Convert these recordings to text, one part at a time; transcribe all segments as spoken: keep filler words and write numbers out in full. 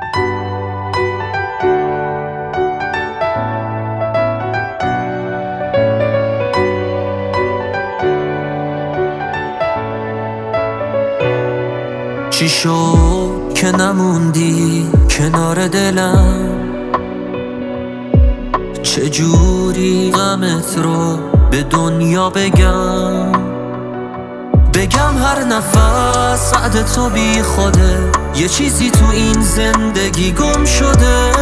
چی شد که نموندی کنار دلم؟ چجوری غمت رو به دنیا بگم؟ بگم هر نفس سعد تو بی خوده، یه چیزی تو این زندگی گم شده.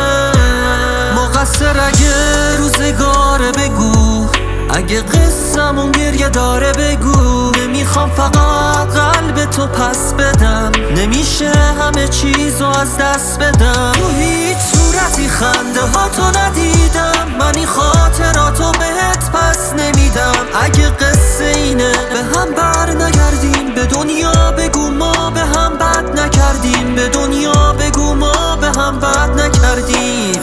مقصر اگه روزگاره بگو، اگه قصه‌مون گریه داره بگو. نمیخوام فقط قلب تو پس بدم، نمیشه همه چیزو از دست بدم. تو هیچ صورتی خنده ها تو ندیدم، من این خاطراتو بهت پس نمیدم. اگه قصه اینه به هم بر نگردیم، به دنیا بگو ما به هم بد نکردیم. به دنیا بگو ما به هم بد نکردیم.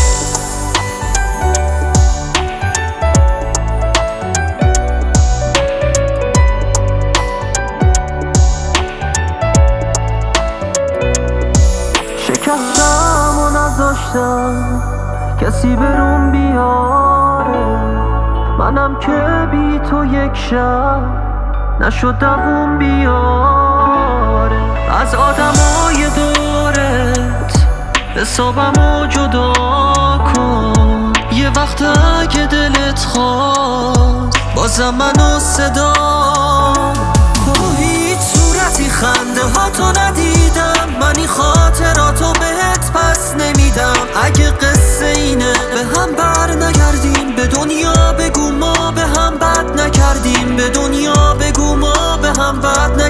شکستم و نذاشتم کسی برون بیاره، منم که بی تو یک شب نشد دووم بیاره. از آدمای دورت حسابمو جدا کن، یه وقت اگه دلت خواست بازم منو صدا کن. هیچ صورتی خنده ها تو ندیدم، من این خاطراتو بهت پس نمیدم. اگه قصه اینه به هم بر نگردیم، به دنیا بگو ما به هم بد نکردیم. به دنیا بگو ما به هم بد